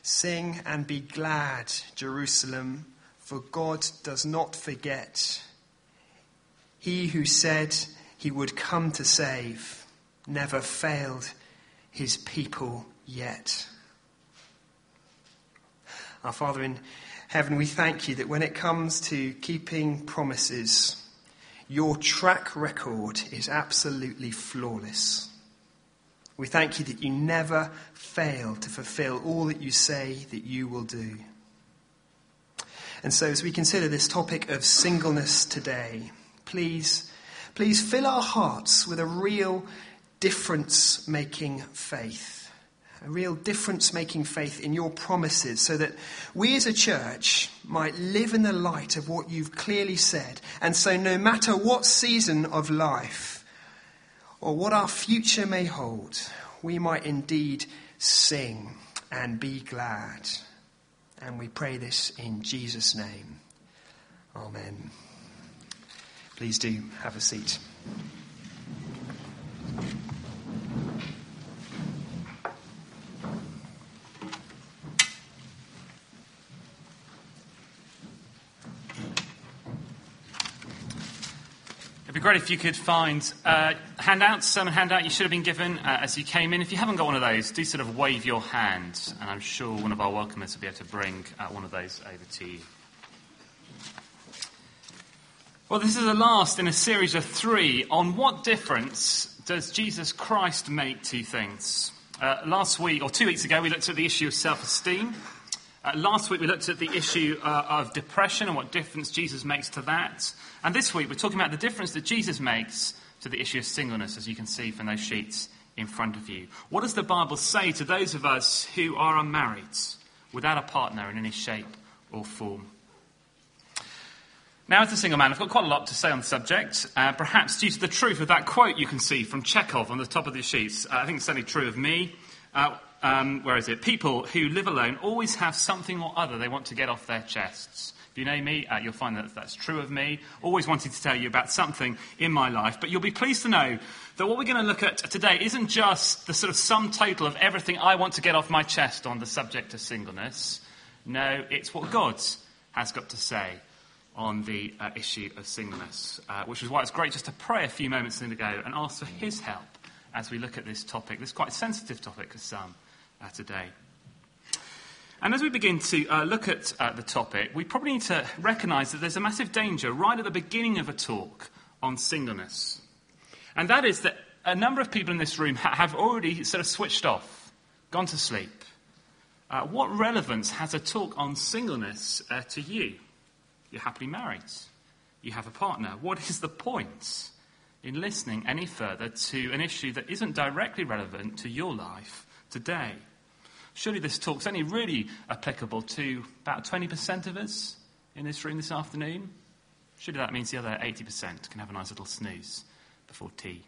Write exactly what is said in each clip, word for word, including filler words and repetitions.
Sing and be glad, Jerusalem, for God does not forget. He who said he would come to save never failed his people yet. Our Father in heaven, we thank you that when it comes to keeping promises, your track record is absolutely flawless. We thank you that you never fail to fulfill all that you say that you will do. And so as we consider this topic of singleness today, please, please fill our hearts with a real difference-making faith. A real difference-making faith in your promises so that we as a church might live in the light of what you've clearly said. And so no matter what season of life or what our future may hold, we might indeed sing and be glad. And we pray this in Jesus' name. Amen. Please do have a seat. It'd be great if you could find uh, handouts, sermon handout you should have been given uh, as you came in. If you haven't got one of those, do sort of wave your hand, and I'm sure one of our welcomers will be able to bring uh, one of those over to you. Well, this is the last in a series of three on what difference does Jesus Christ make to things. Uh, last week, or two weeks ago, we looked at the issue of self-esteem. Uh, last week we looked at the issue uh, of depression and what difference Jesus makes to that. And this week we're talking about the difference that Jesus makes to the issue of singleness, as you can see from those sheets in front of you. What does the Bible say to those of us who are unmarried, without a partner in any shape or form? Now, as a single man, I've got quite a lot to say on the subject, uh, perhaps due to the truth of that quote you can see from Chekhov on the top of the sheets. Uh, I think it's certainly true of me. Uh, Um, where is it? People who live alone always have something or other they want to get off their chests. If you know me, uh, you'll find that that's true of me. Always wanting to tell you about something in my life. But you'll be pleased to know that what we're going to look at today isn't just the sort of sum total of everything I want to get off my chest on the subject of singleness. No, it's what God has got to say on the uh, issue of singleness, uh, which is why it's great just to pray a few moments ago and ask for his help as we look at this topic, this quite sensitive topic for some. Uh, today. And as we begin to uh, look at uh, the topic, we probably need to recognise that there's a massive danger right at the beginning of a talk on singleness. And that is that a number of people in this room ha- have already sort of switched off, gone to sleep. Uh, what relevance has a talk on singleness uh, to you? You're happily married. You have a partner. What is the point in listening any further to an issue that isn't directly relevant to your life today? Surely this talk's only really applicable to about twenty percent of us in this room this afternoon. Surely that means the other eighty percent can have a nice little snooze before tea.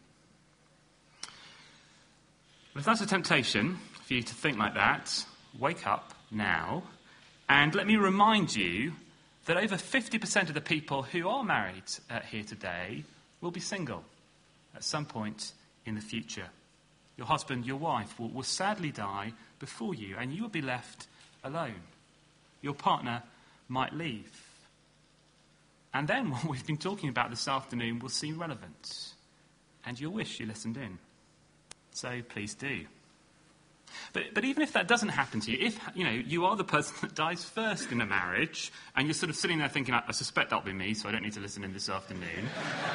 But if that's a temptation for you to think like that, wake up now and let me remind you that over fifty percent of the people who are married uh, here today will be single at some point in the future. Your husband, your wife will, will sadly die before you, and you will be left alone. Your partner might leave. And then what we've been talking about this afternoon will seem relevant, and you'll wish you listened in. So please do. But, but even if that doesn't happen to you, if you know you are the person that dies first in a marriage, and you're sort of sitting there thinking, I, I suspect that'll be me, so I don't need to listen in this afternoon.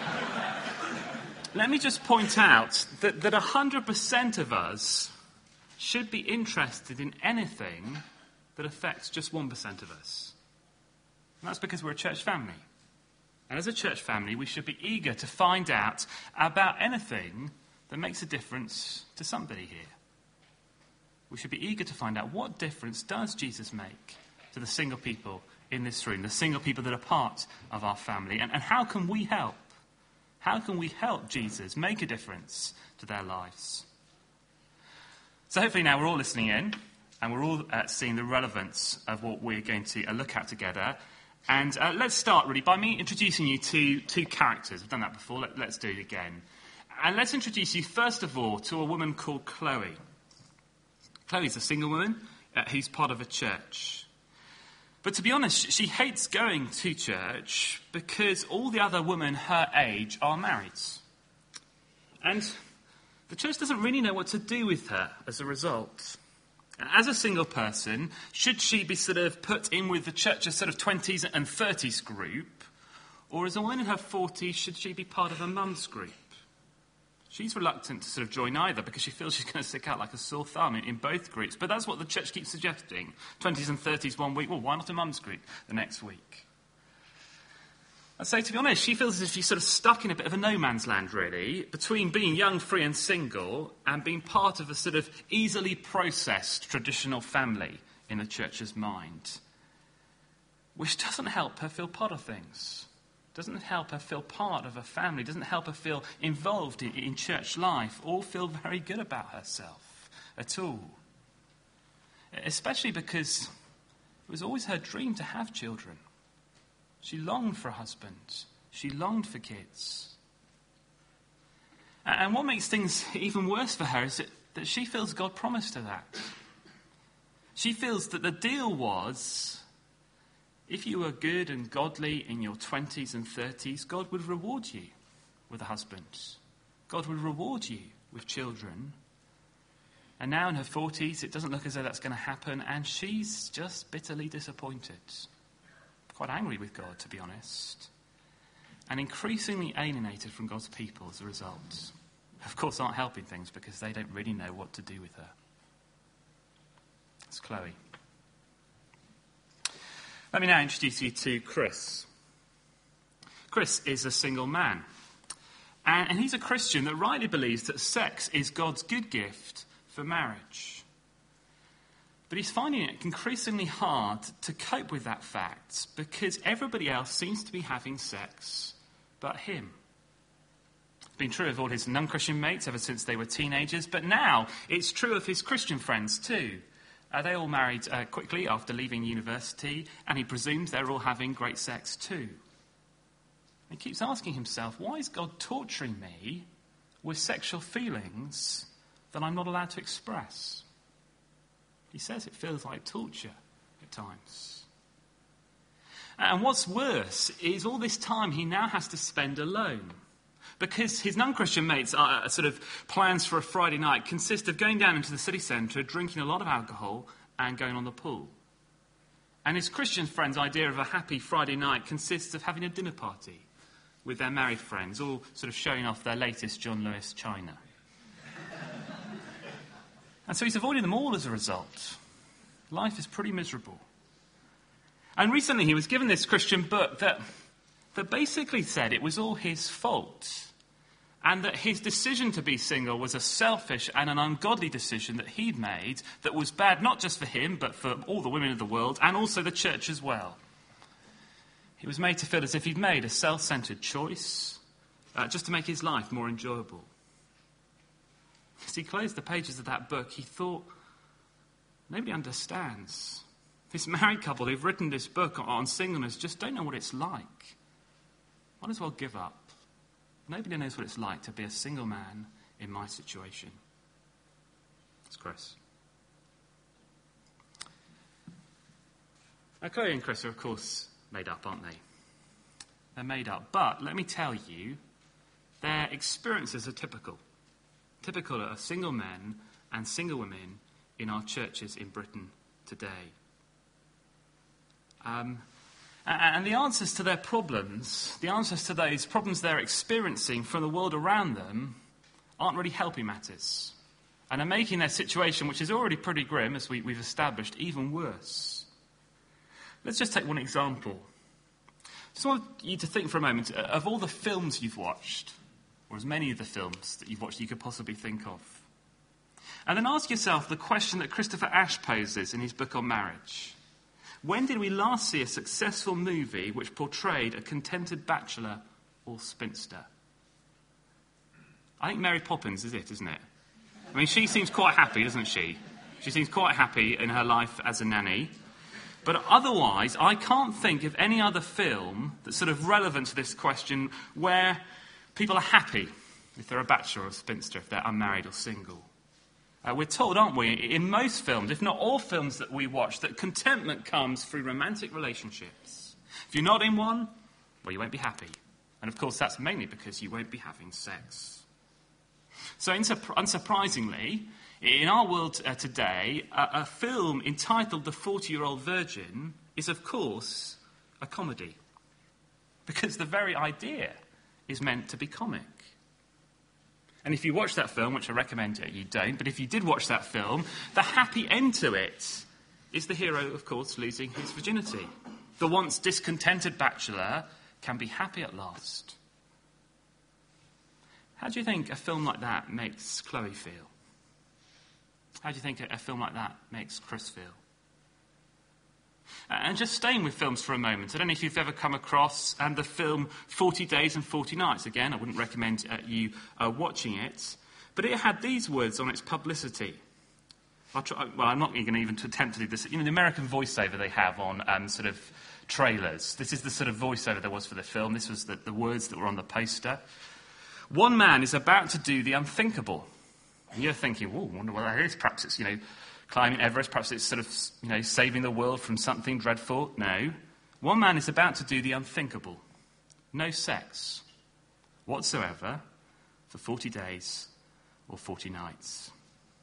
Let me just point out that, that one hundred percent of us should be interested in anything that affects just one percent of us. And that's because we're a church family. And as a church family, we should be eager to find out about anything that makes a difference to somebody here. We should be eager to find out what difference does Jesus make to the single people in this room, the single people that are part of our family, and, and how can we help? How can we help Jesus make a difference to their lives? So hopefully now we're all listening in, and we're all uh, seeing the relevance of what we're going to uh, look at together. And uh, let's start, really, by me introducing you to two characters. We've done that before. Let, let's do it again. And let's introduce you, first of all, to a woman called Chloe. Chloe's a single woman uh, who's part of a church. But to be honest, she hates going to church because all the other women her age are married. And the church doesn't really know what to do with her as a result. As a single person, should she be sort of put in with the church's sort of twenties and thirties group? Or as a woman in her forties, should she be part of a mum's group? She's reluctant to sort of join either because she feels she's going to stick out like a sore thumb in, in both groups. But that's what the church keeps suggesting. twenties and thirties one week. Well, why not a mum's group the next week? I'd say, to be honest, she feels as if she's sort of stuck in a bit of a no man's land, really, between being young, free and single and being part of a sort of easily processed traditional family in the church's mind, which doesn't help her feel part of things. Doesn't help her feel part of a family, doesn't help her feel involved in, in church life, or feel very good about herself at all. Especially because it was always her dream to have children. She longed for a husband. She longed for kids. And what makes things even worse for her is that, that she feels God promised her that. She feels that the deal was, if you were good and godly in your twenties and thirties, God would reward you with a husband. God would reward you with children. And now in her forties, it doesn't look as though that's going to happen, and she's just bitterly disappointed. Quite angry with God, to be honest. And increasingly alienated from God's people as a result. Of course, aren't helping things because they don't really know what to do with her. It's Chloe. Let me now introduce you to Chris. Chris is a single man. And, and he's a Christian that rightly believes that sex is God's good gift for marriage. But he's finding it increasingly hard to cope with that fact because everybody else seems to be having sex but him. It's been true of all his non-Christian mates ever since they were teenagers, but now it's true of his Christian friends too. Uh, they all married uh, quickly after leaving university, and he presumes they're all having great sex too. He keeps asking himself, why is God torturing me with sexual feelings that I'm not allowed to express? He says it feels like torture at times. And what's worse is all this time he now has to spend alone. Because his non-Christian mates' are sort of plans for a Friday night consist of going down into the city centre, drinking a lot of alcohol and going on the pool. And his Christian friends' idea of a happy Friday night consists of having a dinner party with their married friends, all sort of showing off their latest John Lewis china. And so he's avoiding them all as a result. Life is pretty miserable. And recently he was given this Christian book that, that basically said it was all his fault. And that his decision to be single was a selfish and an ungodly decision that he'd made that was bad not just for him, but for all the women of the world and also the church as well. He was made to feel as if he'd made a self-centered choice uh, just to make his life more enjoyable. As he closed the pages of that book, he thought, nobody understands. This married couple who've written this book on singleness just don't know what it's like. Might as well give up. Nobody knows what it's like to be a single man in my situation. It's Chris. Now, Chloe and Chris are, of course, made up, aren't they? They're made up. But let me tell you, their experiences are typical. Typical of single men and single women in our churches in Britain today. Um, and the answers to their problems, the answers to those problems they're experiencing from the world around them, aren't really helping matters. And are making their situation, which is already pretty grim, as we, we've established, even worse. Let's just take one example. Just want you to think for a moment of all the films you've watched, or as many of the films that you've watched you could possibly think of. And then ask yourself the question that Christopher Ashe poses in his book on marriage. When did we last see a successful movie which portrayed a contented bachelor or spinster? I think Mary Poppins is it, isn't it? I mean, she seems quite happy, doesn't she? She seems quite happy in her life as a nanny. But otherwise, I can't think of any other film that's sort of relevant to this question where people are happy if they're a bachelor or a spinster, if they're unmarried or single. Uh, we're told, aren't we, in most films, if not all films that we watch, that contentment comes through romantic relationships. If you're not in one, well, you won't be happy. And of course, that's mainly because you won't be having sex. So, unsurprisingly, in our world uh, today, a, a film entitled The forty-Year-Old Virgin is, of course, a comedy. Because the very idea is meant to be comic. And if you watch that film, which I recommend you don't, but if you did watch that film, the happy end to it is the hero, of course, losing his virginity. The once discontented bachelor can be happy at last. How do you think a film like that makes Chloe feel? How do you think a film like that makes Chris feel? And just staying with films for a moment, I don't know if you've ever come across um, the film forty days and forty nights. Again, I wouldn't recommend uh, you uh, watching it, but it had these words on its publicity. I'll try, well, I'm not going to even attempt to do this. You know, the American voiceover they have on um, sort of trailers. This is the sort of voiceover there was for the film. This was the, the words that were on the poster. One man is about to do the unthinkable. And you're thinking, oh, I wonder what that is. Perhaps it's, you know, climbing Everest. Perhaps it's sort of, you know, saving the world from something dreadful. No. One man is about to do the unthinkable. No sex whatsoever for forty days or forty nights.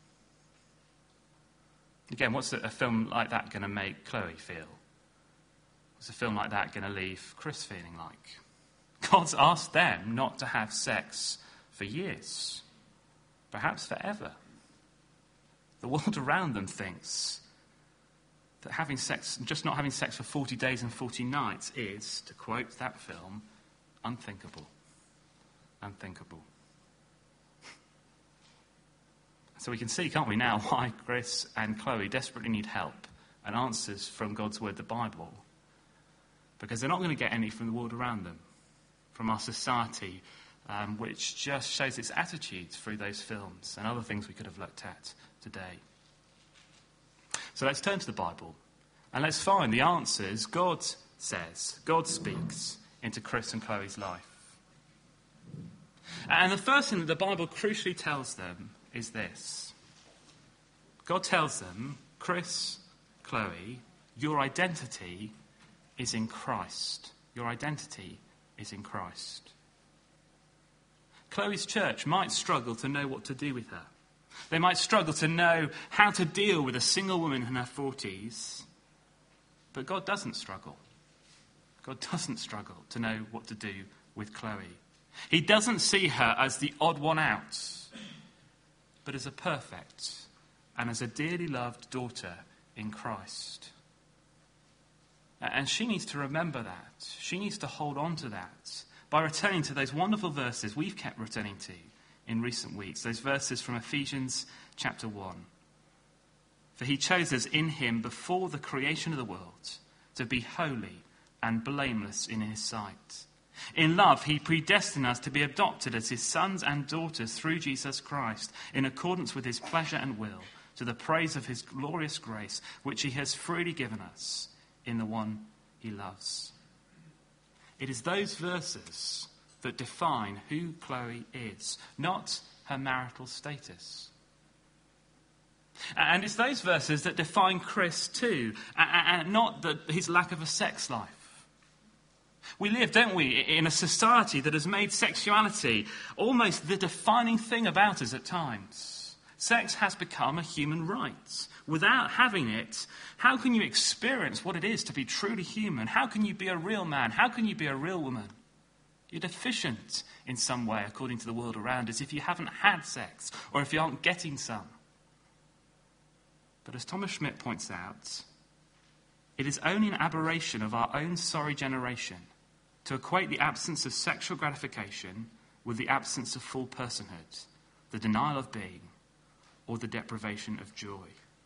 Again, what's a, a film like that going to make Chloe feel? What's a film like that going to leave Chris feeling like? God's asked them not to have sex for years, perhaps forever. The world around them thinks that having sex, just not having sex for forty days and forty nights is, to quote that film, unthinkable. Unthinkable. So we can see, can't we now, why Chris and Chloe desperately need help and answers from God's word, the Bible. Because they're not going to get any from the world around them, from our society, um, which just shows its attitudes through those films and other things we could have looked at today. So let's turn to the Bible and let's find the answers God says, God speaks into Chris and Chloe's life. And the first thing that the Bible crucially tells them is this. God tells them, Chris, Chloe, your identity is in Christ. Your identity is in Christ. Chloe's church might struggle to know what to do with her. They might struggle to know how to deal with a single woman in her forties. But God doesn't struggle. God doesn't struggle to know what to do with Chloe. He doesn't see her as the odd one out, but as a perfect and as a dearly loved daughter in Christ. And she needs to remember that. She needs to hold on to that by returning to those wonderful verses we've kept returning to in recent weeks, those verses from Ephesians chapter one. For he chose us in him before the creation of the world to be holy and blameless in his sight. In love, he predestined us to be adopted as his sons and daughters through Jesus Christ, in accordance with his pleasure and will, to the praise of his glorious grace, which he has freely given us in the one he loves. It is those verses that define who Chloe is, not her marital status. And it's those verses that define Chris too, and not the, his lack of a sex life. We live, don't we, in a society that has made sexuality almost the defining thing about us at times. Sex has become a human right. Without having it, how can you experience what it is to be truly human? How can you be a real man? How can you be a real woman? You're deficient in some way, according to the world around us, if you haven't had sex or if you aren't getting some. But as Thomas Schmidt points out, it is only an aberration of our own sorry generation to equate the absence of sexual gratification with the absence of full personhood, the denial of being, or the deprivation of joy.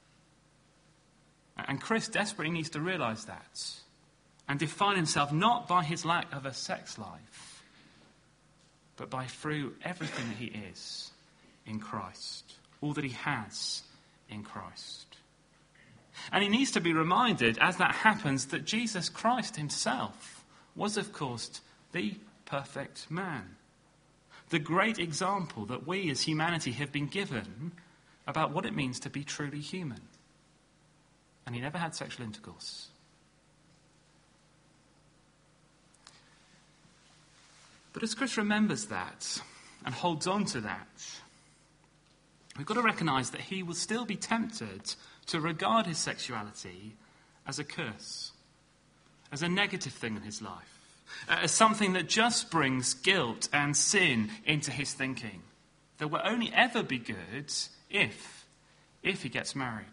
And Chris desperately needs to realise that and define himself not by his lack of a sex life, but by through everything that he is in Christ, all that he has in Christ. And he needs to be reminded, as that happens, that Jesus Christ himself was, of course, the perfect man. The great example that we as humanity have been given about what it means to be truly human. And he never had sexual intercourse. But as Chris remembers that and holds on to that, we've got to recognise that he will still be tempted to regard his sexuality as a curse, as a negative thing in his life, as something that just brings guilt and sin into his thinking, that will only ever be good if, if he gets married.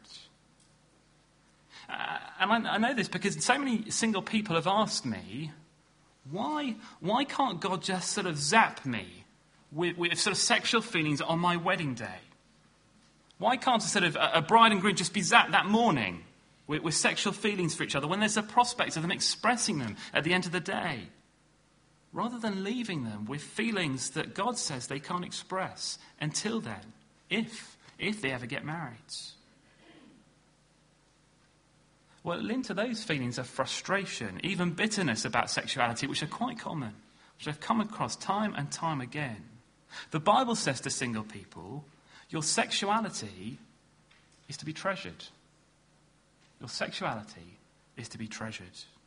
Uh, and I, I know this because so many single people have asked me, why, why can't God just sort of zap me with, with sort of sexual feelings on my wedding day? Why can't a sort of a, a bride and groom just be zapped that morning with, with sexual feelings for each other when there's a prospect of them expressing them at the end of the day, rather than leaving them with feelings that God says they can't express until then, if, if they ever get married? Well, linked to those feelings of frustration, even bitterness about sexuality, which are quite common, which I've come across time and time again. The Bible says to single people, your sexuality is to be treasured. Your sexuality is to be treasured.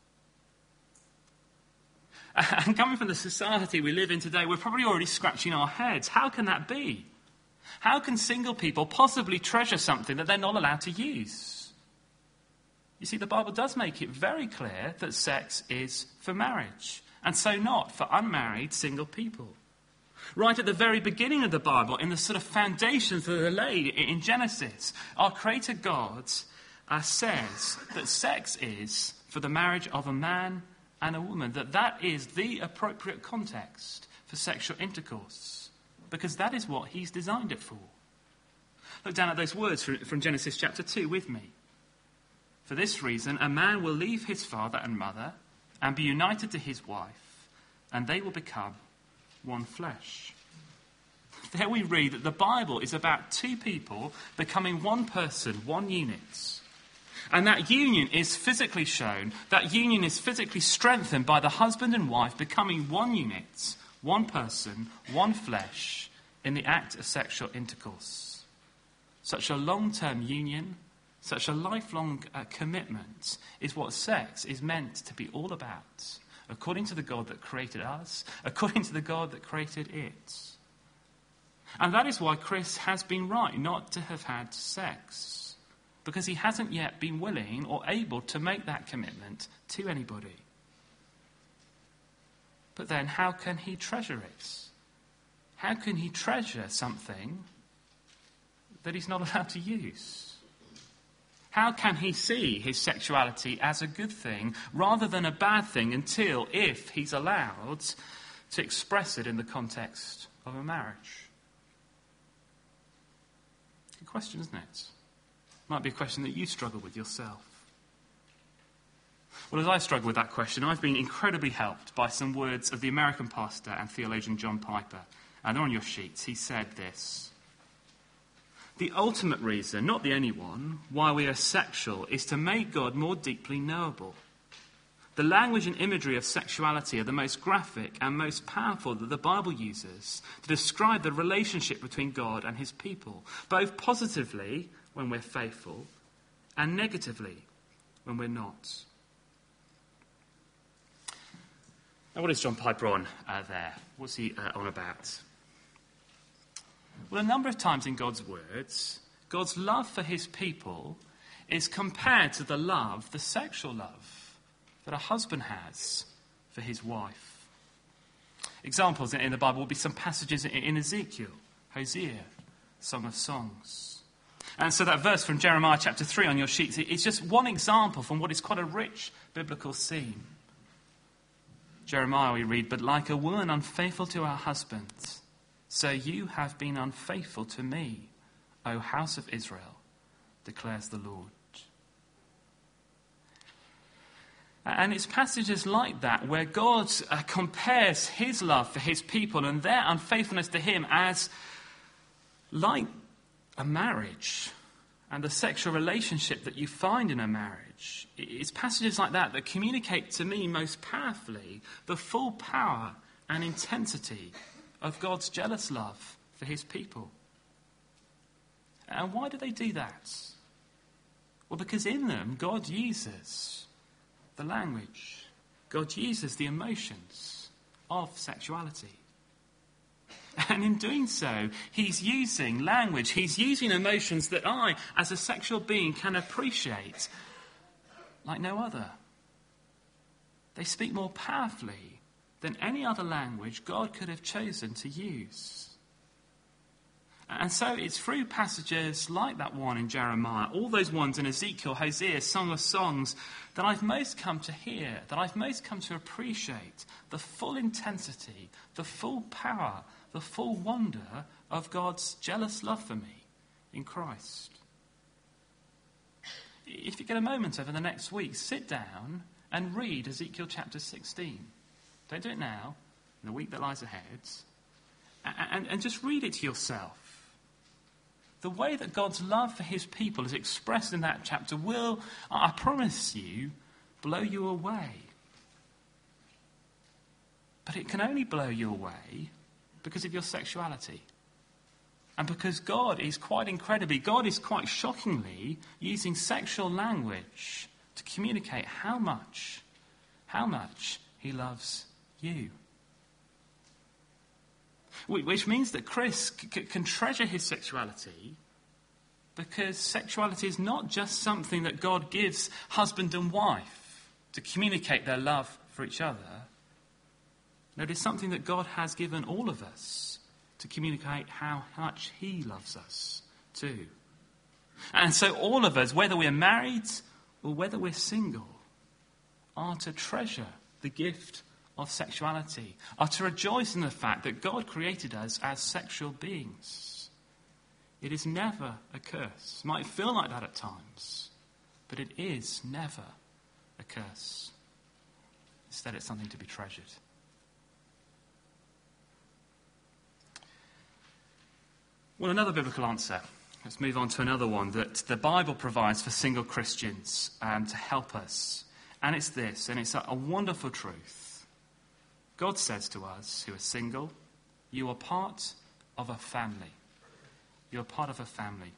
And coming from the society we live in today, we're probably already scratching our heads. How can that be? How can single people possibly treasure something that they're not allowed to use? You see, the Bible does make it very clear that sex is for marriage, and so not for unmarried single people. Right at the very beginning of the Bible, in the sort of foundations that are laid in Genesis, our Creator God uh, says that sex is for the marriage of a man and a woman, that that is the appropriate context for sexual intercourse, because that is what he's designed it for. Look down at those words from Genesis chapter two with me. For this reason, a man will leave his father and mother and be united to his wife, and they will become one flesh. There we read that the Bible is about two people becoming one person, one unit. And that union is physically shown, that union is physically strengthened by the husband and wife becoming one unit, one person, one flesh, in the act of sexual intercourse. Such a long-term union, such a lifelong uh, commitment is what sex is meant to be all about, according to the God that created us, according to the God that created it. And that is why Chris has been right not to have had sex, because he hasn't yet been willing or able to make that commitment to anybody. But then how can he treasure it? How can he treasure something that he's not allowed to use? How can he see his sexuality as a good thing rather than a bad thing until, if he's allowed, to express it in the context of a marriage? Good question, isn't it? Might be a question that you struggle with yourself. Well, as I struggle with that question, I've been incredibly helped by some words of the American pastor and theologian John Piper. And they're on your sheets. He said this: the ultimate reason, not the only one, why we are sexual is to make God more deeply knowable. The language and imagery of sexuality are the most graphic and most powerful that the Bible uses to describe the relationship between God and his people, both positively when we're faithful and negatively when we're not. Now, what is John Piper on uh, there? What's he uh, on about? Well, a number of times in God's words, God's love for his people is compared to the love, the sexual love, that a husband has for his wife. Examples in the Bible will be some passages in Ezekiel, Hosea, Song of Songs. And so that verse from Jeremiah chapter three on your sheets is just one example from what is quite a rich biblical theme. Jeremiah, we read, "But like a woman unfaithful to her husband, so you have been unfaithful to me, O house of Israel, declares the Lord." And it's passages like that where God uh, compares his love for his people and their unfaithfulness to him as like a marriage and the sexual relationship that you find in a marriage. It's passages like that that communicate to me most powerfully the full power and intensity of God's jealous love for his people. And why do they do that? Well, because in them, God uses the language. God uses the emotions of sexuality. And in doing so, he's using language, he's using emotions that I, as a sexual being, can appreciate like no other. They speak more powerfully than any other language God could have chosen to use. And so it's through passages like that one in Jeremiah, all those ones in Ezekiel, Hosea, Song of Songs, that I've most come to hear, that I've most come to appreciate the full intensity, the full power, the full wonder of God's jealous love for me in Christ. If you get a moment over the next week, sit down and read Ezekiel chapter sixteen. Don't do it now, in the week that lies ahead. And, and just read it to yourself. The way that God's love for his people is expressed in that chapter will, I promise you, blow you away. But it can only blow you away because of your sexuality. And because God is quite incredibly, God is quite shockingly using sexual language to communicate how much, how much he loves you. Which means that Chris c- can treasure his sexuality because sexuality is not just something that God gives husband and wife to communicate their love for each other. No, it is something that God has given all of us to communicate how much he loves us too. And so all of us, whether we're married or whether we're single, are to treasure the gift of sexuality, are to rejoice in the fact that God created us as sexual beings. It is never a curse. It might feel like that at times, but it is never a curse. Instead, it's something to be treasured. Well, another biblical answer. Let's move on to another one that the Bible provides for single Christians um, to help us. And it's this, and it's a, a wonderful truth. God says to us who are single, you are part of a family. You're part of a family.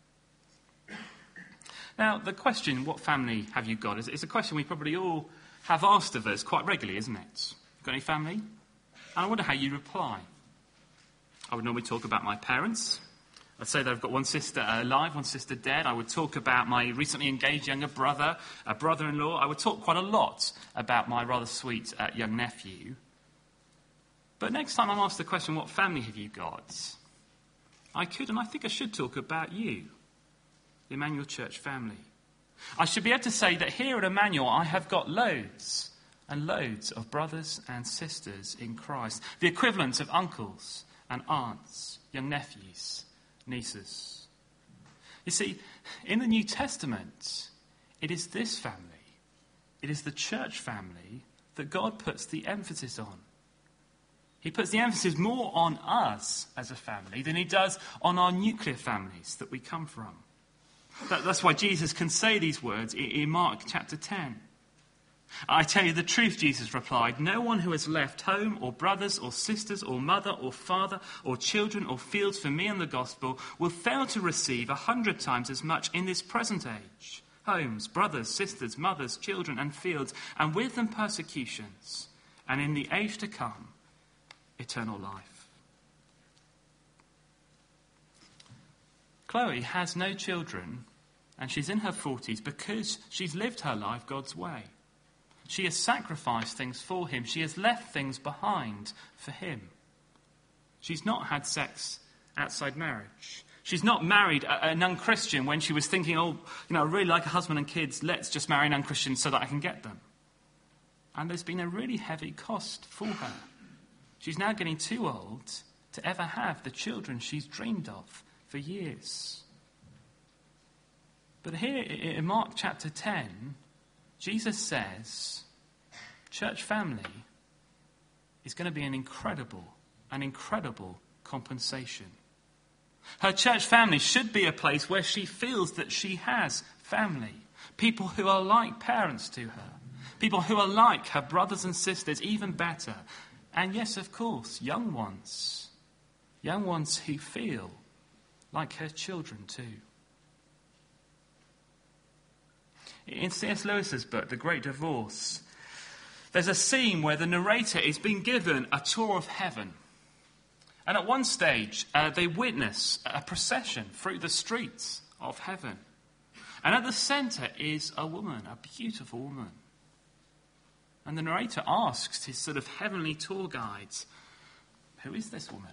Now, the question, what family have you got, is, is a question we probably all have asked of us quite regularly, isn't it? Got any family? And I wonder how you reply. I would normally talk about my parents. I'd say that I've got one sister alive, one sister dead. I would talk about my recently engaged younger brother, a brother-in-law. I would talk quite a lot about my rather sweet uh, young nephew. But next time I'm asked the question, what family have you got? I could, and I think I should talk about you, the Emmanuel Church family. I should be able to say that here at Emmanuel I have got loads and loads of brothers and sisters in Christ, the equivalent of uncles and aunts, young nephews, nieces. You see, in the New Testament, it is this family, it is the church family that God puts the emphasis on. He puts the emphasis more on us as a family than he does on our nuclear families that we come from. That, that's why Jesus can say these words in, in Mark chapter ten. I tell you the truth, Jesus replied, no one who has left home or brothers or sisters or mother or father or children or fields for me and the gospel will fail to receive a hundred times as much in this present age. Homes, brothers, sisters, mothers, children and fields, and with them persecutions, and in the age to come, eternal life. Chloe has no children, and she's in her forties because she's lived her life God's way. She has sacrificed things for him. She has left things behind for him. She's not had sex outside marriage. She's not married a, a non-Christian when she was thinking, oh, you know, I really like a husband and kids. Let's just marry non-Christians so that I can get them. And there's been a really heavy cost for her. She's now getting too old to ever have the children she's dreamed of for years. But here in Mark chapter ten, Jesus says, church family is going to be an incredible, an incredible compensation. Her church family should be a place where she feels that she has family. People who are like parents to her. People who are like her brothers and sisters, even better. And yes, of course, young ones. Young ones who feel like her children too. In C S Lewis's book, The Great Divorce, there's a scene where the narrator is being given a tour of heaven. And at one stage, uh, they witness a procession through the streets of heaven. And at the centre is a woman, a beautiful woman. And the narrator asks his sort of heavenly tour guides, "Who is this woman?"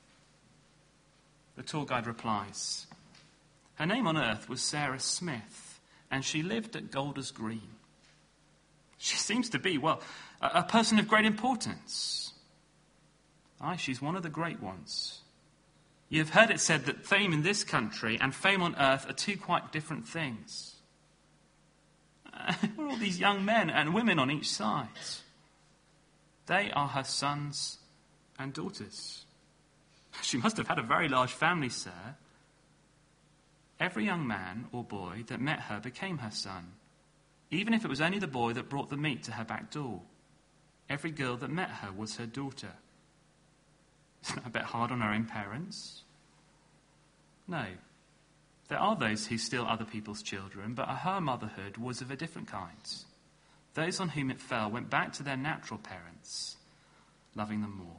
The tour guide replies, "Her name on earth was Sarah Smith, and she lived at Golders Green. She seems to be, well, a, a person of great importance. Aye, she's one of the great ones. You have heard it said that fame in this country and fame on earth are two quite different things. Who are all these young men and women on each side? They are her sons and daughters. She must have had a very large family, sir. Every young man or boy that met her became her son, even if it was only the boy that brought the meat to her back door. Every girl that met her was her daughter. Isn't that a bit hard on our own parents? No. There are those who steal other people's children, but her motherhood was of a different kind. Those on whom it fell went back to their natural parents, loving them more."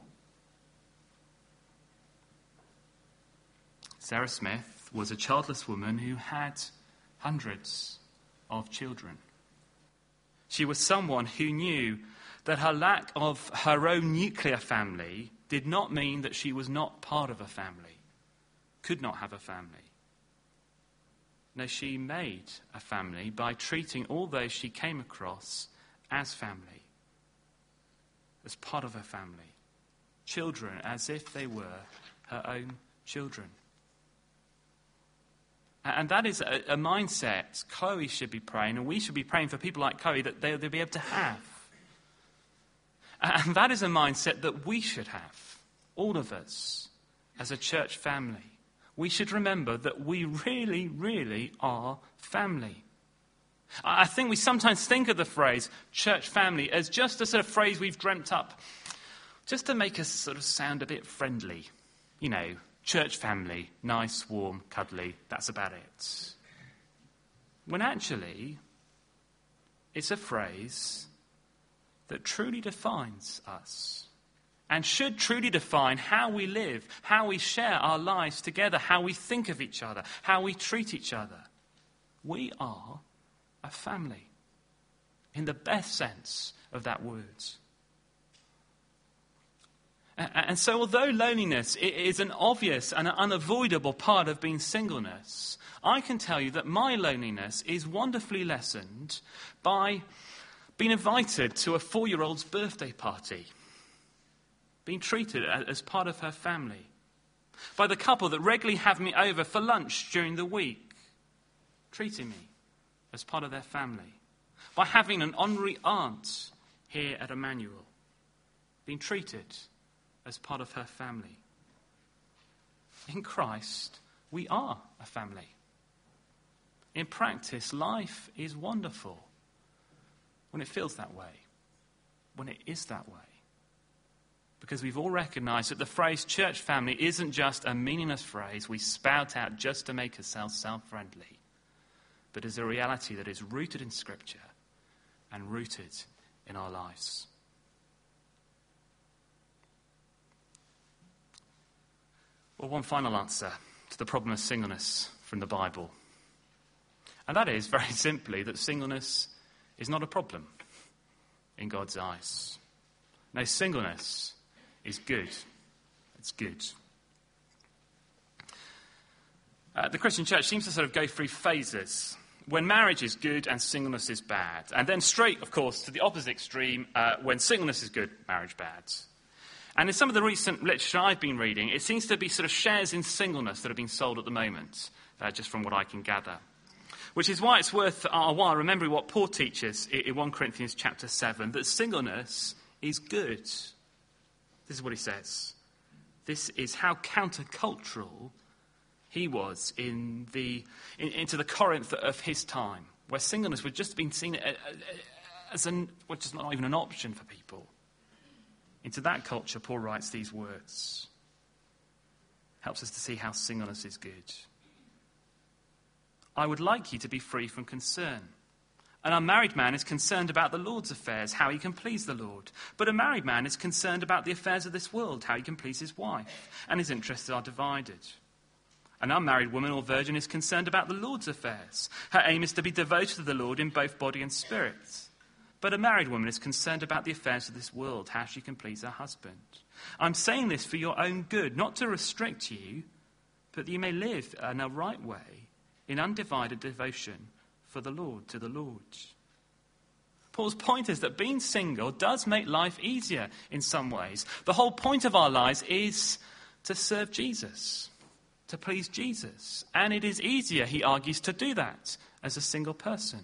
Sarah Smith was a childless woman who had hundreds of children. She was someone who knew that her lack of her own nuclear family did not mean that she was not part of a family, could not have a family. No, she made a family by treating all those she came across as family, as part of her family, children as if they were her own children. And that is a, a mindset Chloe should be praying, and we should be praying for people like Chloe that they'll, they'll be able to have. And that is a mindset that we should have, all of us, as a church family. We should remember that we really, really are family. I think we sometimes think of the phrase church family as just a sort of phrase we've dreamt up just to make us sort of sound a bit friendly. You know, church family, nice, warm, cuddly, that's about it. When actually, it's a phrase that truly defines us and should truly define how we live, how we share our lives together, how we think of each other, how we treat each other. We are a family, in the best sense of that word. And so although loneliness is an obvious and an unavoidable part of being singleness, I can tell you that my loneliness is wonderfully lessened by being invited to a four-year-old's birthday party, being treated as part of her family, by the couple that regularly have me over for lunch during the week, treating me as part of their family, by having an honorary aunt here at Emmanuel, being treated as part of her family. In Christ, we are a family. In practice, life is wonderful when it feels that way, when it is that way. Because we've all recognized that the phrase church family isn't just a meaningless phrase we spout out just to make ourselves sound friendly, but is a reality that is rooted in Scripture and rooted in our lives. Well, one final answer to the problem of singleness from the Bible. And that is, very simply, that singleness is not a problem in God's eyes. No, singleness is good. It's good. Uh, the Christian church seems to sort of go through phases when marriage is good and singleness is bad. And then straight, of course, to the opposite extreme, uh, when singleness is good, marriage bad. And in some of the recent literature I've been reading, it seems to be sort of shares in singleness that are being sold at the moment, uh, just from what I can gather. Which is why it's worth our while remembering what Paul teaches in First Corinthians chapter seven, that singleness is good. This is what he says. This is how countercultural he was in the in, into the Corinth of his time, where singleness was just being seen as an, well, just not even an option for people. Into that culture, Paul writes these words. helps us to see how singleness is good. I would like you to be free from concern. An unmarried man is concerned about the Lord's affairs, how he can please the Lord. But a married man is concerned about the affairs of this world, how he can please his wife, and his interests are divided. An unmarried woman or virgin is concerned about the Lord's affairs. Her aim is to be devoted to the Lord in both body and spirit. But a married woman is concerned about the affairs of this world, how she can please her husband. I'm saying this for your own good, not to restrict you, but that you may live in a right way, in undivided devotion for the Lord, to the Lord. Paul's point is that being single does make life easier in some ways. The whole point of our lives is to serve Jesus, to please Jesus. And it is easier, he argues, to do that as a single person.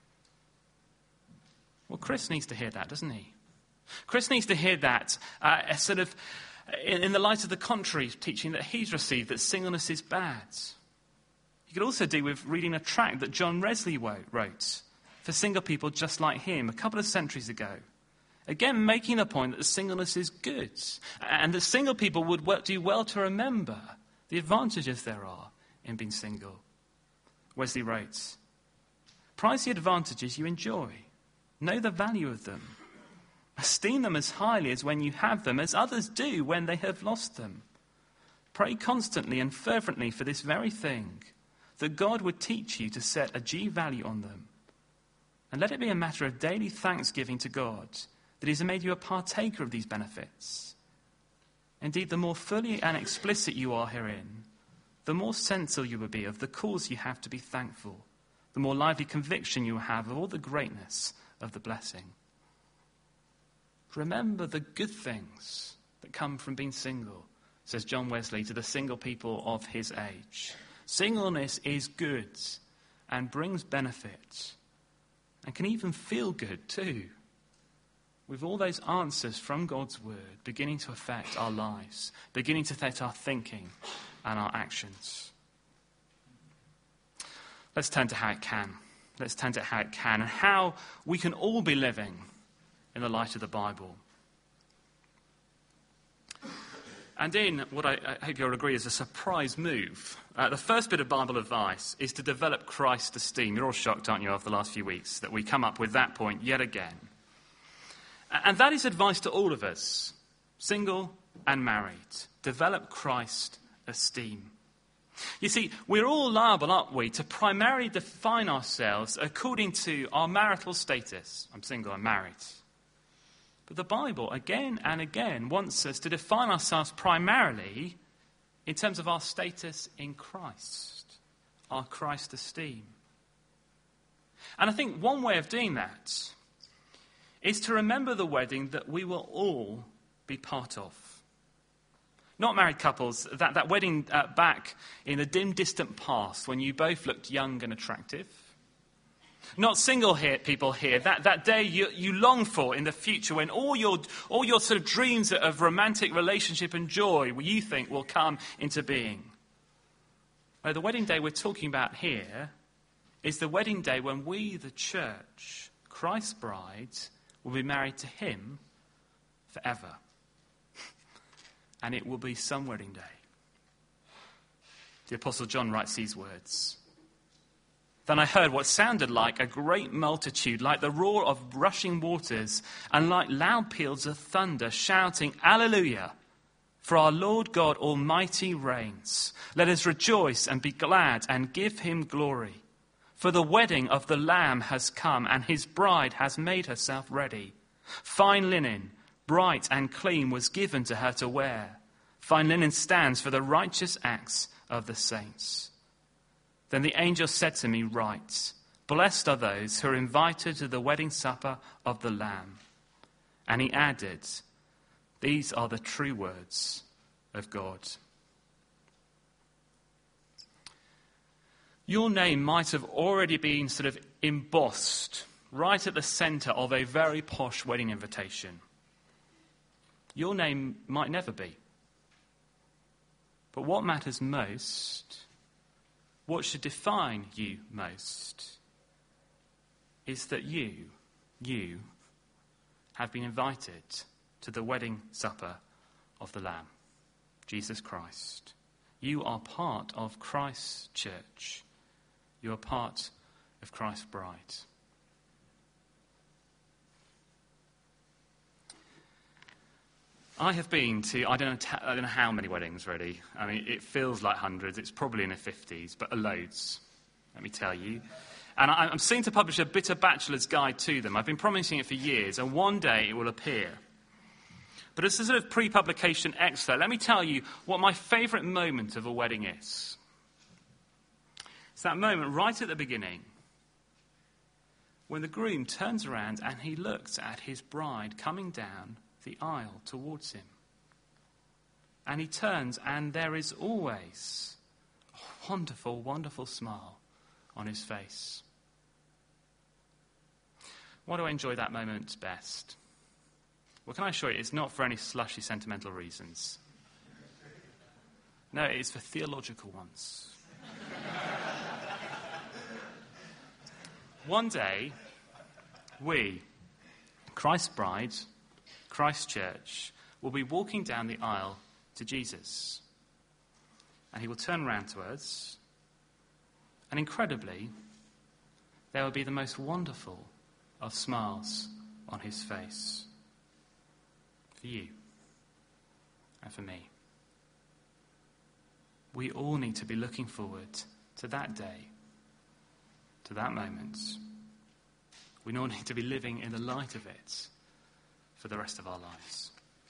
Well, Chris needs to hear that, doesn't he? Chris needs to hear that uh, sort of in, in the light of the contrary teaching that he's received, that singleness is bad. You could also do with reading a tract that John Wesley wrote for single people just like him a couple of centuries ago. Again, making the point that singleness is good and that single people would do well to remember the advantages there are in being single. Wesley wrote, "Prize the advantages you enjoy. Know the value of them. Esteem them as highly as when you have them, as others do when they have lost them. Pray constantly and fervently for this very thing, that God would teach you to set a due value on them. And let it be a matter of daily thanksgiving to God that he has made you a partaker of these benefits. Indeed, the more fully and explicit you are herein, the more sensible you will be of the cause you have to be thankful, the more lively conviction you will have of all the greatness of the blessing. Remember the good things that come from being single," says John Wesley to the single people of his age. Singleness is good and brings benefit and can even feel good too, with all those answers from God's word beginning to affect our lives, beginning to affect our thinking and our actions. Let's turn to how it can. Let's turn to how it can and how we can all be living in the light of the Bible. And in what I, I hope you'll agree is a surprise move, uh, the first bit of Bible advice is to develop Christ's esteem. You're all shocked, aren't you, over the last few weeks, that we come up with that point yet again. And that is advice to all of us, single and married. Develop Christ's esteem. You see, we're all liable, aren't we, to primarily define ourselves according to our marital status. I'm single, I'm married. But the Bible, again and again, wants us to define ourselves primarily in terms of our status in Christ, our Christ esteem. And I think one way of doing that is to remember the wedding that we will all be part of. Not married couples, that, that wedding uh, back in the dim, distant past when you both looked young and attractive. Not single here, people here, that, that day you, you long for in the future when all your, all your sort of dreams of romantic relationship and joy you think will come into being. No, the wedding day we're talking about here is the wedding day when we, the church, Christ's bride, will be married to him forever. And it will be some wedding day. The Apostle John writes these words. Then I heard what sounded like a great multitude, like the roar of rushing waters, and like loud peals of thunder, shouting, Alleluia! For our Lord God Almighty reigns. Let us rejoice and be glad and give him glory. For the wedding of the Lamb has come, and his bride has made herself ready. Fine linen, bright and clean, was given to her to wear. Fine linen stands for the righteous acts of the saints. Then the angel said to me, Write, blessed are those who are invited to the wedding supper of the Lamb. And he added, These are the true words of God. Your name might have already been sort of embossed right at the centre of a very posh wedding invitation. Your name might never be. But what matters most, what should define you most, is that you, you, have been invited to the wedding supper of the Lamb, Jesus Christ. You are part of Christ's church. You are part of Christ's bride. I have been to, I don't know, ta- I don't know how many weddings, really. I mean, it feels like hundreds. It's probably in the fifties, but loads, let me tell you. And I, I'm soon to publish a bitter bachelor's guide to them. I've been promising it for years, and one day it will appear. But as a sort of pre-publication extra, let me tell you what my favourite moment of a wedding is. It's that moment right at the beginning when the groom turns around and he looks at his bride coming down the aisle towards him. And he turns and there is always a wonderful, wonderful smile on his face. Why do I enjoy that moment best? Well, can I assure you, it's not for any slushy sentimental reasons. No, it's for theological ones. One day, we, Christ's bride, Christ's church, will be walking down the aisle to Jesus. And he will turn around to us, and incredibly, there will be the most wonderful of smiles on his face. For you and for me. We all need to be looking forward to that day, to that moment. We all need to be living in the light of it for the rest of our lives.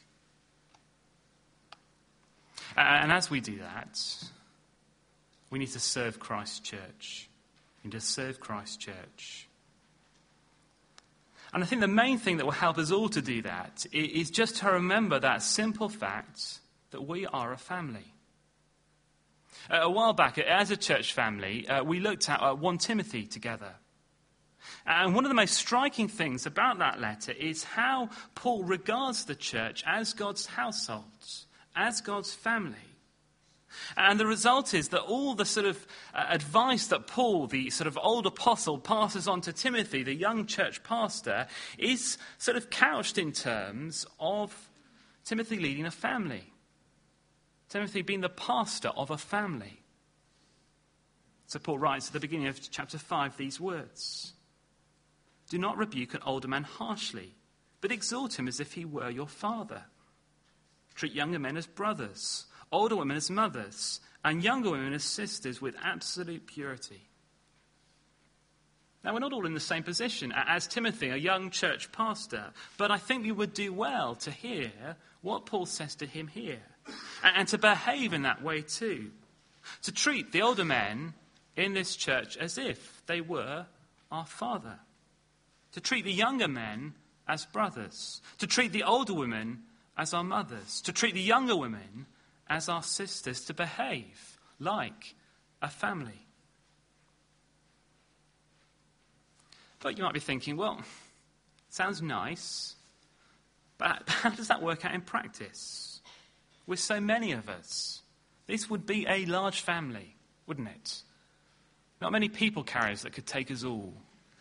And as we do that, we need to serve Christ's church. We need to serve Christ's church. And I think the main thing that will help us all to do that is just to remember that simple fact that we are a family. Uh, a while back, as a church family, uh, we looked at uh, First Timothy together. And one of the most striking things about that letter is how Paul regards the church as God's household, as God's family. And the result is that all the sort of uh, advice that Paul, the sort of old apostle, passes on to Timothy, the young church pastor, is sort of couched in terms of Timothy leading a family. Timothy being the pastor of a family. So Paul writes at the beginning of chapter five these words. Do not rebuke an older man harshly, but exhort him as if he were your father. Treat younger men as brothers, older women as mothers, and younger women as sisters with absolute purity. Now, we're not all in the same position as Timothy, a young church pastor, but I think we would do well to hear what Paul says to him here, and to behave in that way too. To treat the older men in this church as if they were our father. To treat the younger men as brothers. To treat the older women as our mothers. To treat the younger women as our sisters, to behave like a family. But you might be thinking, well, sounds nice, but how does that work out in practice? With so many of us, this would be a large family, wouldn't it? Not many people carriers that could take us all.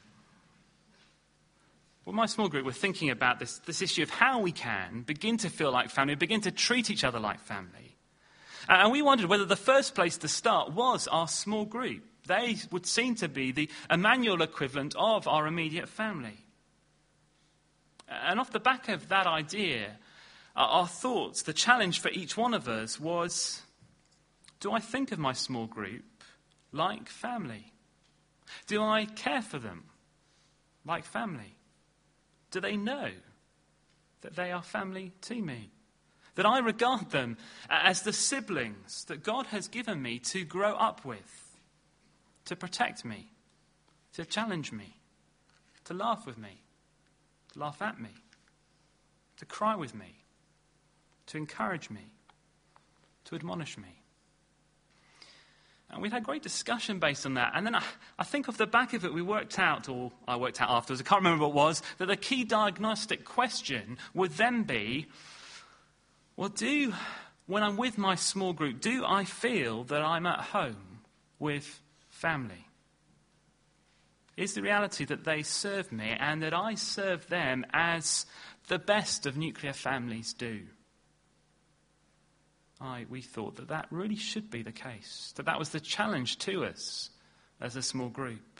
Well, my small group were thinking about this, this issue of how we can begin to feel like family, begin to treat each other like family. And we wondered whether the first place to start was our small group. They would seem to be the Emmanuel equivalent of our immediate family. And off the back of that idea, our thoughts, the challenge for each one of us was, do I think of my small group like family? Do I care for them like family? Do they know that they are family to me? That I regard them as the siblings that God has given me to grow up with, to protect me, to challenge me, to laugh with me, to laugh at me, to cry with me, to encourage me, to admonish me. And we've had great discussion based on that. And then I, I think off the back of it, we worked out, or I worked out afterwards, I can't remember what it was, that the key diagnostic question would then be, well, do, when I'm with my small group, do I feel that I'm at home with family? Is the reality that they serve me and that I serve them as the best of nuclear families do? I, we thought that that really should be the case, that that was the challenge to us as a small group.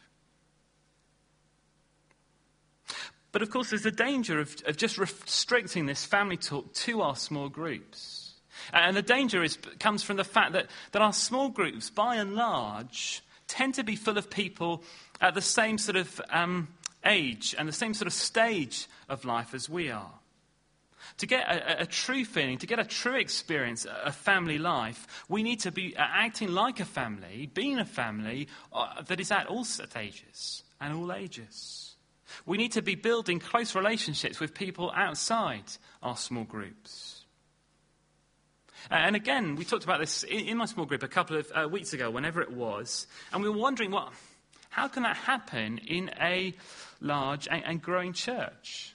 But of course, there's the danger of, of just restricting this family talk to our small groups. And the danger is, comes from the fact that, that our small groups, by and large, tend to be full of people at the same sort of um, age and the same sort of stage of life as we are. To get a, a true feeling, to get a true experience of family life, we need to be acting like a family, being a family uh, that is at all stages and all ages. We need to be building close relationships with people outside our small groups. And again, we talked about this in my small group a couple of uh, weeks ago, whenever it was, and we were wondering, well, how can that happen in a large and, and growing church?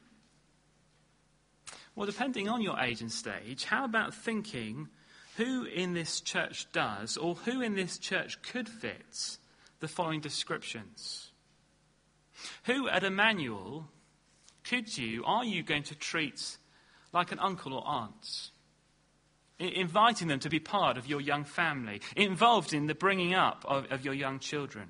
Well, depending on your age and stage, how about thinking who in this church does, or who in this church could fit the following descriptions? Who at Emmanuel could you, are you going to treat like an uncle or aunt? I- inviting them to be part of your young family, involved in the bringing up of, of your young children.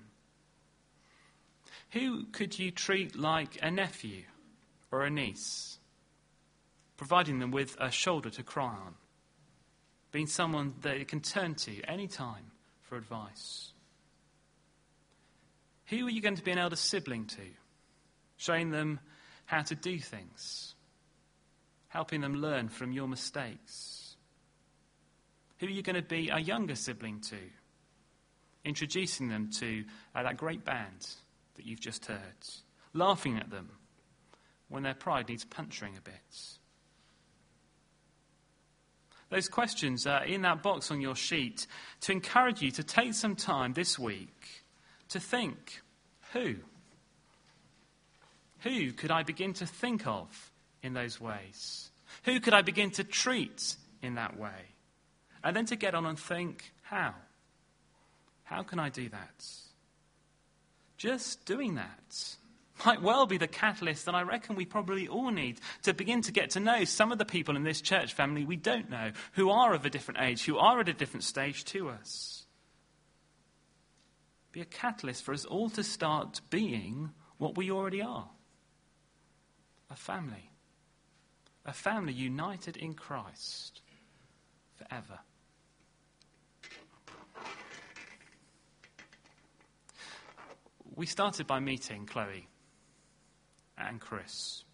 Who could you treat like a nephew or a niece? Providing them with a shoulder to cry on. Being someone that they can turn to any time for advice. Who are you going to be an elder sibling to? Showing them how to do things. Helping them learn from your mistakes. Who are you going to be a younger sibling to? Introducing them to uh, that great band that you've just heard. Laughing at them when their pride needs puncturing a bit. Those questions are in that box on your sheet to encourage you to take some time this week to think, who? Who could I begin to think of in those ways? Who could I begin to treat in that way? And then to get on and think, how? How can I do that? Just doing that might well be the catalyst that I reckon we probably all need to begin to get to know some of the people in this church family we don't know, who are of a different age, who are at a different stage to us. Be a catalyst for us all to start being what we already are. A family. A family united in Christ forever. We started by meeting Chloe and Chris.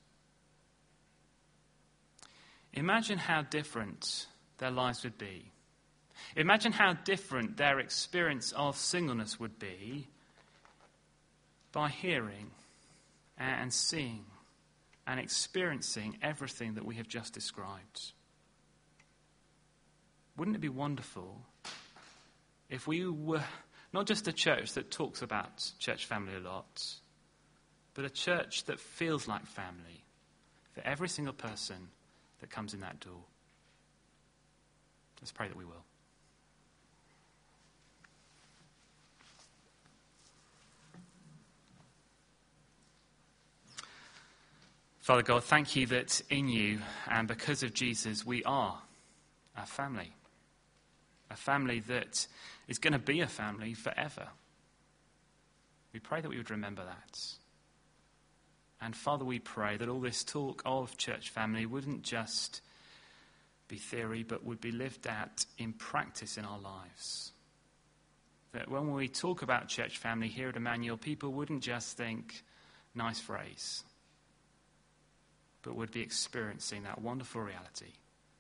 Imagine how different their lives would be. Imagine how different their experience of singleness would be by hearing and seeing and experiencing everything that we have just described. Wouldn't it be wonderful if we were not just a church that talks about church family a lot, but a church that feels like family for every single person that comes in that door? Let's pray that we will. Father God, thank you that in you and because of Jesus we are a family. A family that is going to be a family forever. We pray that we would remember that. And Father, we pray that all this talk of church family wouldn't just be theory, but would be lived out in practice in our lives. That when we talk about church family here at Emmanuel, people wouldn't just think, nice phrase, but would be experiencing that wonderful reality.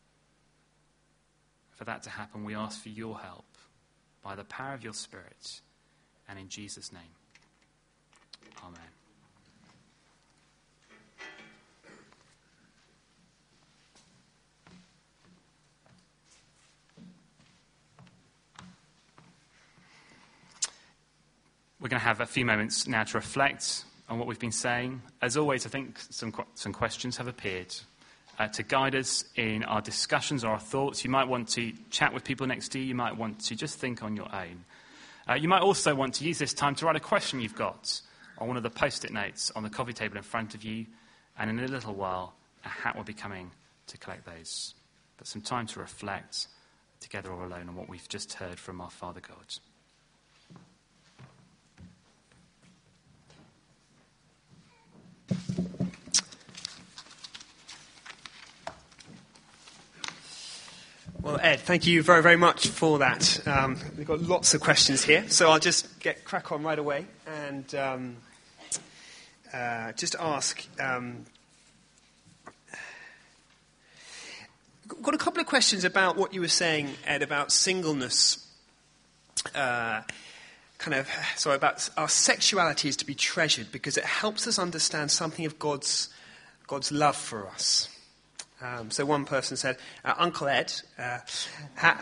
For that to happen, we ask for your help by the power of your Spirit, and in Jesus' name. Amen. We're going to have a few moments now to reflect on what we've been saying. As always, I think some some questions have appeared uh, to guide us in our discussions or our thoughts. You might want to chat with people next to you. You might want to just think on your own. Uh, you might also want to use this time to write a question you've got on one of the post-it notes on the coffee table in front of you. And in a little while, a hat will be coming to collect those. But some time to reflect together or alone, on what we've just heard from our Father God. Well, Ed, thank you very, very much for that. Um, we've got lots of questions here, so I'll just get crack on right away and um, uh, just ask. Um, got a couple of questions about what you were saying, Ed, about singleness. Uh, kind of, sorry, about our sexuality is to be treasured because it helps us understand something of God's God's love for us. Um, so one person said, uh, Uncle Ed, uh, ha-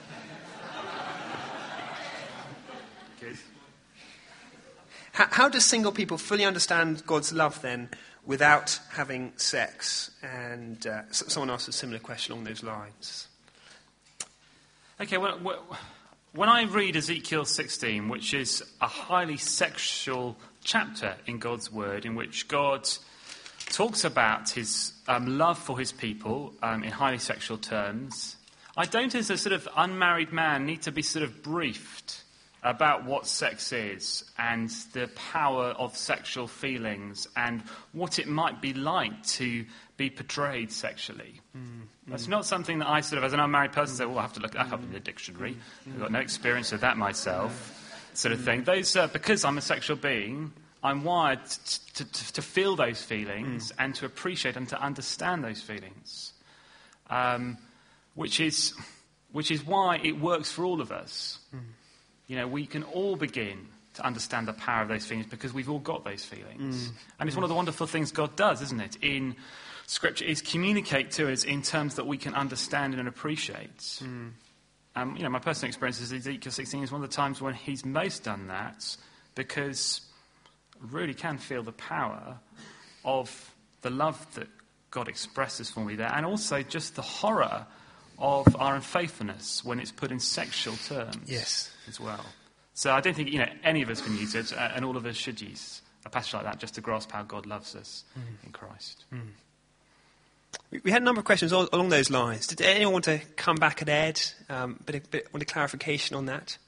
how, how do single people fully understand God's love then without having sex? And uh, someone asked a similar question along those lines. Okay, well, when I read Ezekiel sixteen, which is a highly sexual chapter in God's word, in which God talks about his um, love for his people um, in highly sexual terms, I don't, as a sort of unmarried man, need to be sort of briefed about what sex is and the power of sexual feelings and what it might be like to be portrayed sexually. Mm, That's mm. not something that I sort of, as an unmarried person, say, well, I have to look that up in the dictionary. Mm. I've got no experience of that myself, sort of thing. Those, uh, because I'm a sexual being, I'm wired to, to, to feel those feelings mm. and to appreciate and to understand those feelings, um, which is which is why it works for all of us. Mm. You know, we can all begin to understand the power of those feelings because we've all got those feelings. Mm. And it's one of the wonderful things God does, isn't it, in Scripture, is communicate to us in terms that we can understand and appreciate. Mm. Um, you know, my personal experience is Ezekiel sixteen is one of the times when he's most done that because really can feel the power of the love that God expresses for me there, and also just the horror of our unfaithfulness when it's put in sexual terms. Yes, as well. So I don't think you know any of us can use it, uh, and all of us should use a passage like that just to grasp how God loves us mm. in Christ. Mm. We, we had a number of questions all, along those lines. Did anyone want to come back at Ed? Um, bit of, bit, want a clarification on that?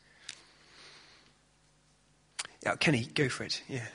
Yeah, Kenny, go for it. Yeah.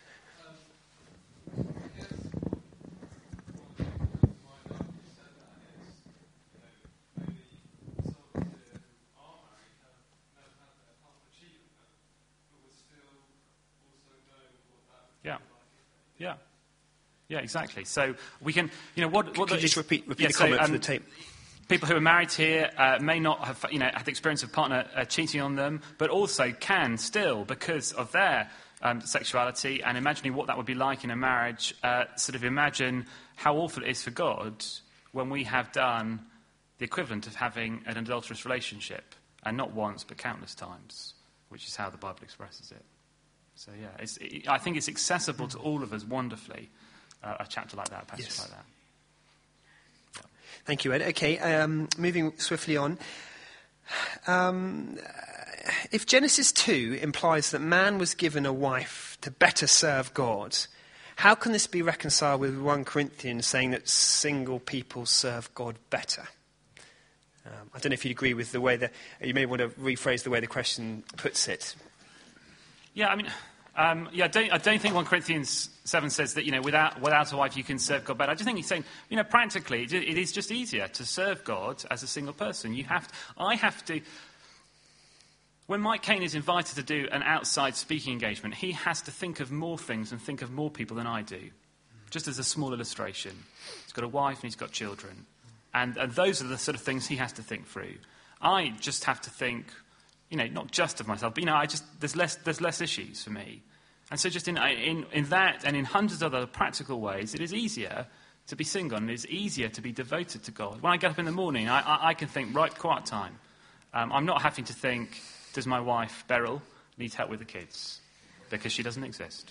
Yeah, yeah, yeah, exactly. So we can, you know, what? what Could the, you just repeat, repeat yeah, the comment so, um, for the tape? People who are married here uh, may not have, you know, had the experience of a partner uh, cheating on them, but also can still, because of their um, sexuality and imagining what that would be like in a marriage, uh, sort of imagine how awful it is for God when we have done the equivalent of having an adulterous relationship, and not once but countless times, which is how the Bible expresses it. So, yeah, it's, it, I think it's accessible to all of us wonderfully, uh, a chapter like that, a passage yes. like that. Yeah. Thank you, Ed. Okay, um, moving swiftly on. Um, if Genesis two implies that man was given a wife to better serve God, how can this be reconciled with First Corinthians saying that single people serve God better? Um, I don't know if you'd agree with the way that... You may want to rephrase the way the question puts it. Yeah, I mean, um, yeah, I don't, I don't think First Corinthians seven says that, you know, without without a wife you can serve God better. I just think he's saying, you know, practically, it, it is just easier to serve God as a single person. You have to, I have to... When Mike Caine is invited to do an outside speaking engagement, he has to think of more things and think of more people than I do. Just as a small illustration. He's got a wife and he's got children. And, and those are the sort of things he has to think through. I just have to think... You know, not just of myself, but, you know, I just, there's less, there's less issues for me. And so just in, in, in that and in hundreds of other practical ways, it is easier to be single and it is easier to be devoted to God. When I get up in the morning, I, I, I can think, right, quiet time. Um, I'm not having to think, does my wife, Beryl, need help with the kids? Because she doesn't exist.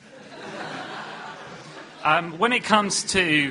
um, when it comes to...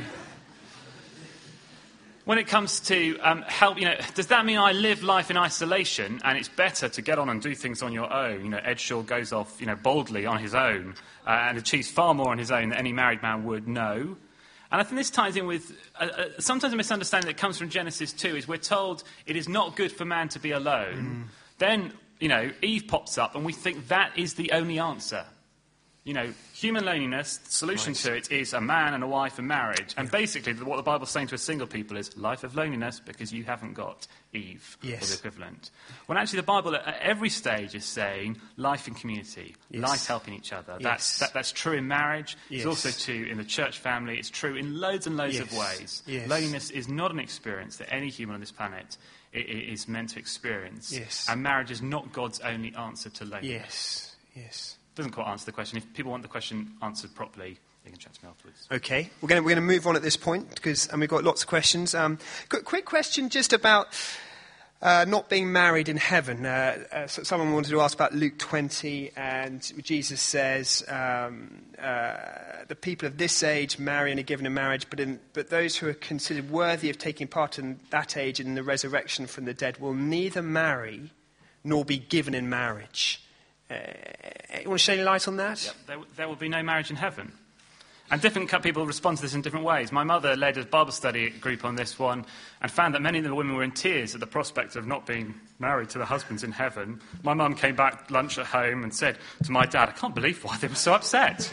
When it comes to um, help, you know, does that mean I live life in isolation and it's better to get on and do things on your own? You know, Ed Shaw goes off, you know, boldly on his own uh, and achieves far more on his own than any married man would. No. And I think this ties in with uh, uh, sometimes a misunderstanding that comes from Genesis two is we're told it is not good for man to be alone. Mm. Then, you know, Eve pops up and we think that is the only answer. You know, human loneliness, the solution right. to it is a man and a wife and marriage. And yeah. basically what the Bible's saying to a single people is life of loneliness because you haven't got Eve yes. or the equivalent. When actually the Bible at every stage is saying life in community, yes. life helping each other. Yes. That's, that, that's true in marriage. Yes. It's also true in the church family. It's true in loads and loads yes. of ways. Yes. Loneliness is not an experience that any human on this planet is meant to experience. Yes. And marriage is not God's only answer to loneliness. Yes, yes. Doesn't quite answer the question. If people want the question answered properly, they can chat to me afterwards. Okay, we're going to, we're going to move on at this point because and we've got lots of questions. Um, quick, quick question just about uh, not being married in heaven. Uh, uh, so someone wanted to ask about Luke twenty, and Jesus says um, uh, the people of this age marry and are given in marriage, but in, but those who are considered worthy of taking part in that age in the resurrection from the dead will neither marry nor be given in marriage. Uh, you want to shed any light on that? Yep. There, there will be no marriage in heaven. And different people respond to this in different ways. My mother led a Bible study group on this one and found that many of the women were in tears at the prospect of not being married to their husbands in heaven. My mum came back lunch at home and said to my dad, I can't believe why they were so upset.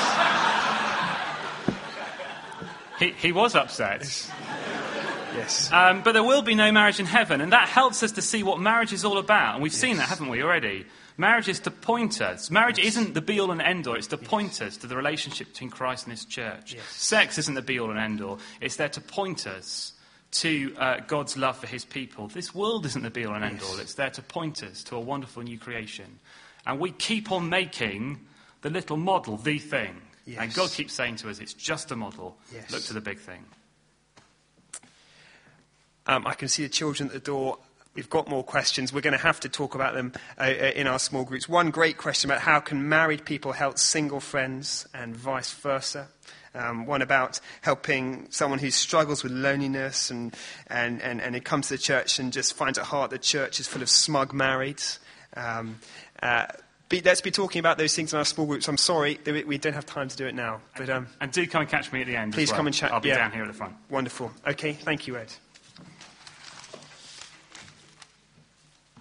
Yes. he, he was upset. Yes. Yes. Um, but there will be no marriage in heaven, and that helps us to see what marriage is all about. And we've yes. seen that, haven't we, already? Marriage is to point us. Marriage yes. isn't the be-all and end-all. It's to yes. point us to the relationship between Christ and his church. Yes. Sex isn't the be-all and end-all. It's there to point us to uh, God's love for his people. This world isn't the be-all and yes. end-all. It's there to point us to a wonderful new creation. And we keep on making the little model the thing. Yes. And God keeps saying to us, it's just a model. Yes. Look to the big thing. Um, I can see the children at the door. We've got more questions. We're going to have to talk about them uh, in our small groups. One great question about how can married people help single friends and vice versa. Um, one about helping someone who struggles with loneliness and, and, and, and it comes to the church and just finds at heart the church is full of smug marrieds. Um, uh, be, let's be talking about those things in our small groups. I'm sorry, we don't have time to do it now. But um, And do come and catch me at the end Please as well. come and chat. I'll be yeah. down here at the front. Wonderful. Okay, thank you, Ed.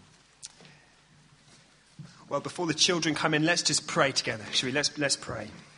Well, before the children come in, let's just pray together, shall we? Let's, let's pray.